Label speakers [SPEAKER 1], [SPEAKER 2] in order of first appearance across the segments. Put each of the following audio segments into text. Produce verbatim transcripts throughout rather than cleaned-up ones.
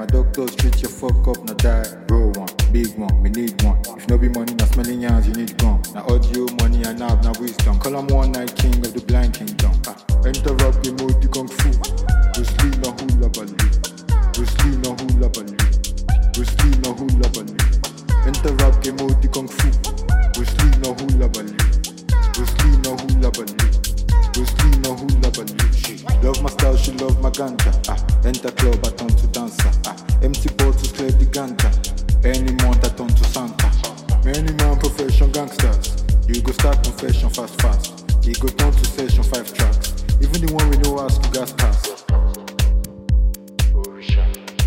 [SPEAKER 1] doctors treat your fuck up, now die. Roll one, big one, me need one. If no be money, now smelling yams, you need gum. Now audio, money, and now now wisdom. Call him one night king of the blind kingdom. Ah, interrupt the mode, the kung fu. Bruce Lee no hula baloo. Bruce Lee no hula baloo. Bruce Lee no hula baloo. Interrupt the mode, the kung fu. Bruce Lee no hula baloo. Bruce Lee no hula baloo. Bruce Lee no hula baloo. She love my style, she love my ganja. Ah, enter club, I turn to dancer. Ah, empty bottles clear the ganja. Any month I turn to Santa. Many man profession gangsters. You go start confession fast fast. You go turn to session five tracks. Even the one we know ask you gas pass. Orisha.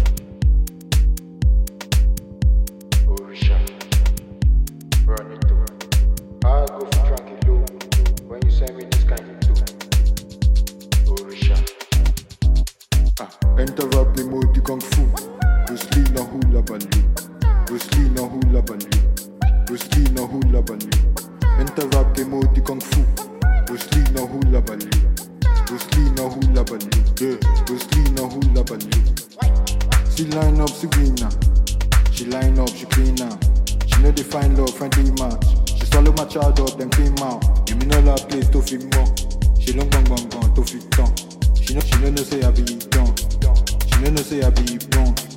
[SPEAKER 1] Orisha. Run it through. I go for tranquilo when you send me this kind of too. Orisha. Ah, interrupt the mode, the kung fu. Bruce Lee no hula baloo. Bruce Lee no hula baloo. Bruce Lee no hula baloo. Interrupt the mode, the kung fu. Bruce Lee no hula baloo. Bruce Lee no hula baloo. Yeah, Bruce Lee no hula baloo. She line up, she green now. She line up, she clean now. She know they find love, friendly match. She swallow my child up, then clean mouth. You mean all that place to fit more. She long bang bang bang to fit down. She know she know no say I be done. She know no say I be wrong.